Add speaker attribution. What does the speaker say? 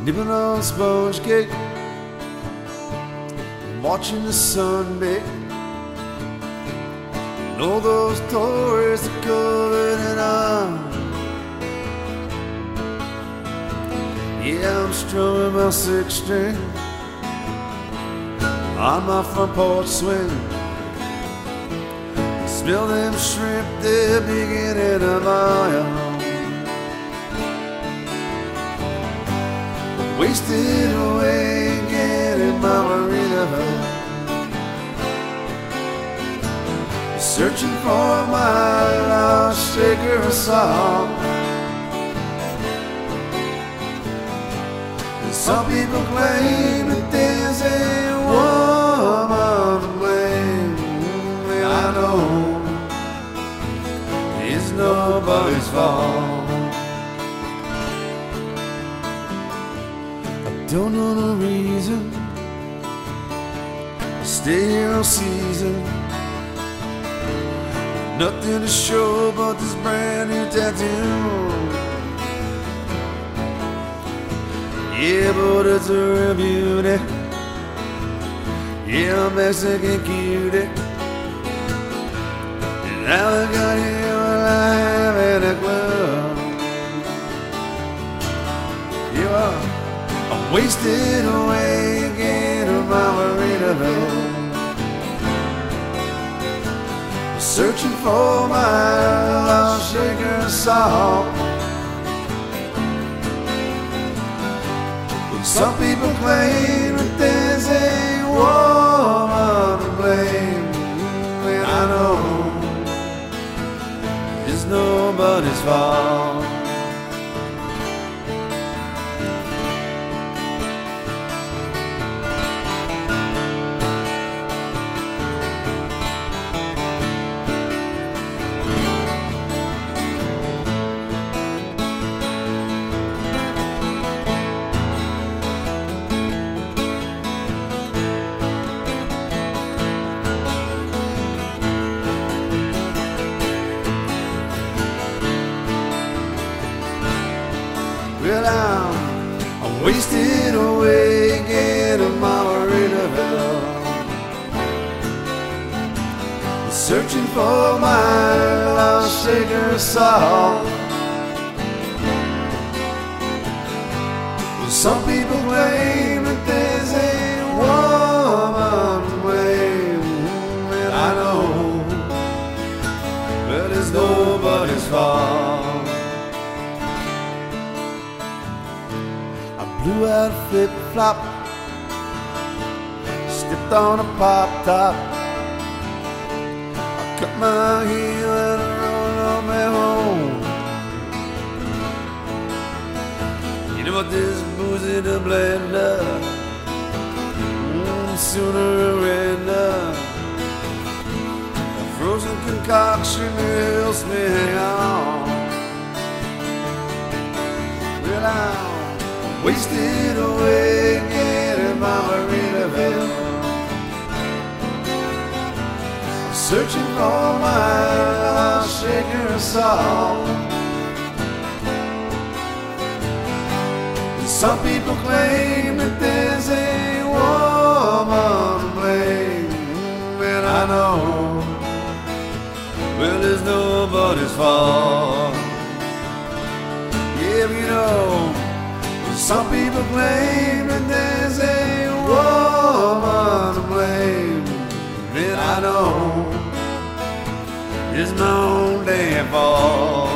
Speaker 1: nibbling on sponge cake, watching the sun bake. And all those toys are covered in iron. Yeah, I'm strumming my sixth string on my front porch swing. Smell them shrimp, they're beginning to my own. Wasted away getting my marina, searching for my lost shaker song. Some people claim that there's a woman to blame. I know it's nobody's fault. Don't know the reason I stay here all season. Nothing to show but this brand new tattoo. Yeah, but it's a real beauty. Yeah, I'm Mexican cutie. And how I got here when I haven't a clue. You are wasted away again in my Margaritaville, searching for my lost shaker song. Some people claim that there's a woman to blame, and I know it's nobody's fault. Well, I'm wasted away again in my Margaritaville, searching for my lost shaker song. Well, some people claim that there's a woman to blame, and I know, but it's nobody's fault. Blew out a flip-flop, stepped on a pop-top. I cut my heel and I rolled on me home. You know what, this boozy to blender, sooner or later. A frozen concoction helps me hang on. Well, wasted away again in my Margaritaville, searching for my lost shaker song. And some people claim that there's a woman to blame, and I know, well, it's nobody's fault. Yeah, you know, some people claim that there's a woman to blame, and I know it's my own damn fault.